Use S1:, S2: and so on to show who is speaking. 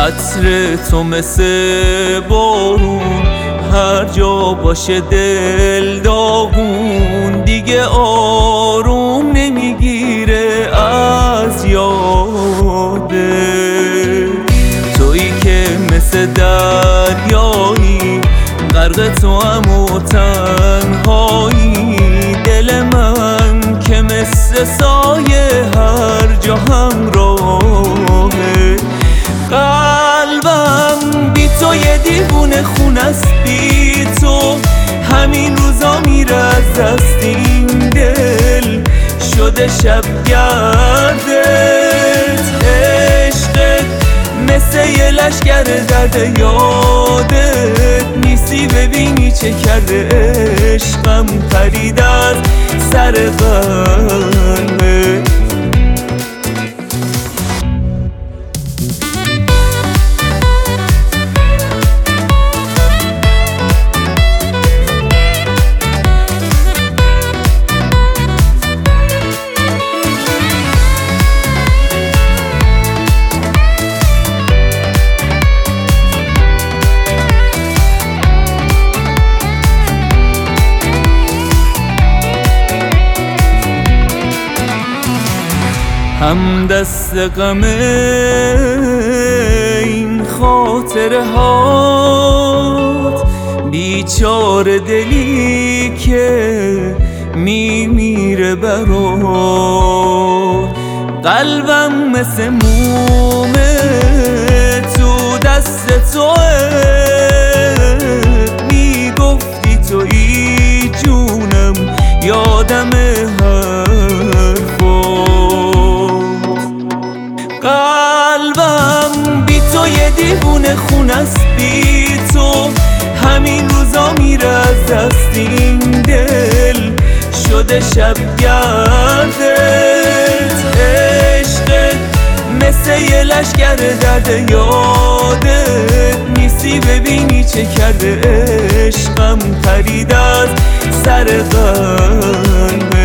S1: عطر تو مثل بارون هر جا باشه دل داغون، دیگه آروم نمیگیره از یاده. تویی که مثل دریایی غرق تو هم و تنهایی، دل من که مثل سایه هر جا همراهه. قلبم بی تو یه دیوونه خونه است، بی تو همین روزا میره از دست این دل شده شب گردت. عشقت مثل یه لشگر درد، یادت نیستی ببینی چه کرده عشقم پرید از سر قلبت. هم دست غم این خاطره هات، بیچاره دلی که میمیره برات. قلبم مثل مومه تو دست توه، میگفتی تویی جونم یادم قلبم بی تو یه دیوونه خونه است، بی تو همین روزا میره از دست این دل شده شب گردت. عشقت مثل یه لشگر درد، یادت نیستی ببینی چه کرده عشقم پرید از سر قلبت.